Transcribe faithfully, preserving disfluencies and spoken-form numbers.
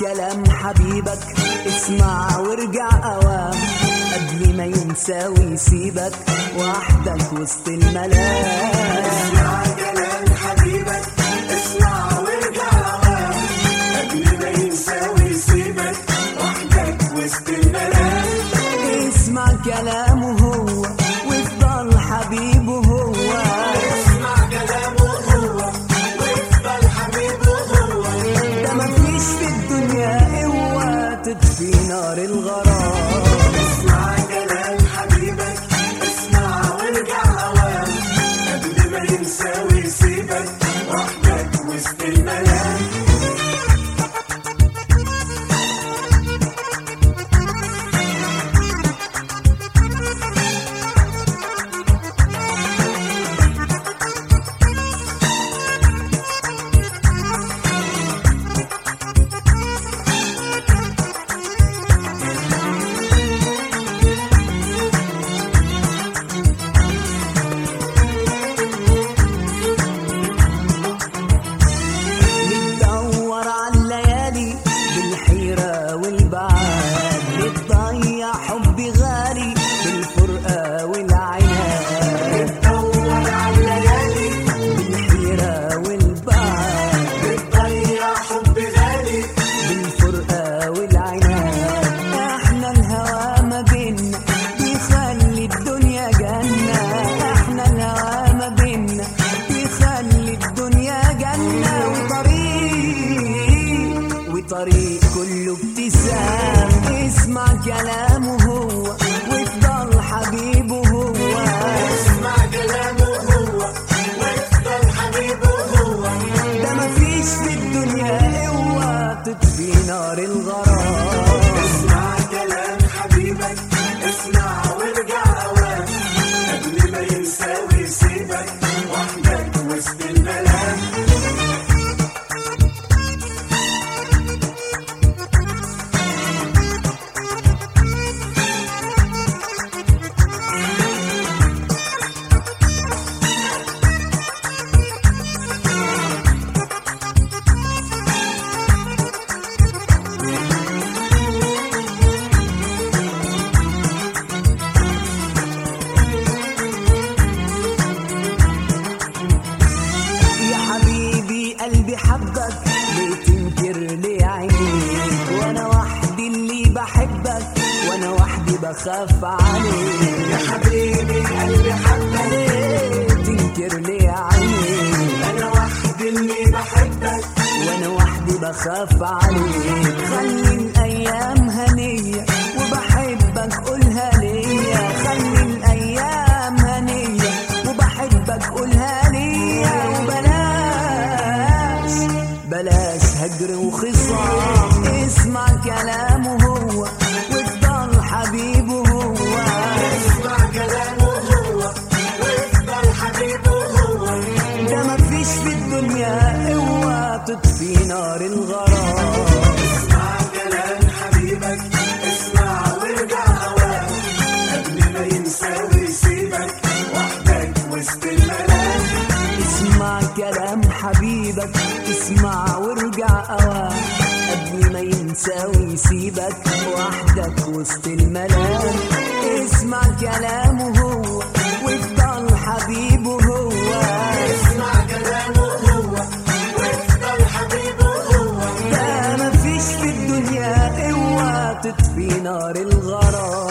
كلام حبيبك، اسمع وارجع اوام قبل ما ينسى ويسيبك وحدك وسط الملام. اسمع كلام حبيبك، اسمع وارجع اوام قبل ما ينسى ويسيبك وحدك وسط الملام. اسمع كلامه هو وافضل حبيبه هو. اسمع كلامه هو وافضل حبيبه هو. ده مفيش في الدنيا قوة تطفي نار الغرام. اسمع كلام حبيبك، اسمع وارجع اوام قبل ما ينسى ويسيبك وحدك وسط الملام. بتضيع حبي غالي بالفرقة والعناد. بتدور على الليالي بالحيرة والبعد. بتضيع حبي غالي بالفرقة والعناد. احنا الهوى ما بينا بيخلي الدنيا جنة. احنا الهوى ما بينا بيخلي الدنيا جنة. وطريق وطريق كله ابتسام. اسمع كلامه هو وافضل حبيبه هو. اسمع كلامه هو وافضل حبيبه هو. ده مفيش في الدنيا قوة تطفي نار الغرام. اسمع كلام حبيبك، اسمع وارجع اوام قبل ما ينسى ويسيبك وحدك وسط الملام. قلبي حبك ليه تنكر ليه عينيك؟ وانا وحدي اللي بحبك وانا وحدي بخاف عليك. يا حبيبي قلبي حبك ليه تنكر ليه عينيك؟ انا وحدي اللي بحبك وانا وحدي بخاف عليك. خلي الايام هنية وبحبك قولها ليا. خلي الايام هنية وبحبك قولها ليا. وبلاش بلاش هجر وخصام. اسمع كلامه هو وافضل حبيبه هو. اسمع كلامه هو وافضل حبيبه هو. ده مفيش في الدنيا قوة تطفي نار الغرام. اسمع كلام حبيبك، اسمع وارجع اوام قبل ما ينسى ويسيبك وحدك وسط الملام. اسمع كلام حبيبك، اسمع وارجع اوام قبل ما ينسى ويسيبك وحدك وسط الملام. اسمع كلامه هو وافضل حبيبه هو. اسمع كلامه هو وافضل حبيبه هو. ده مفيش في الدنيا قوة تطفي نار الغرام.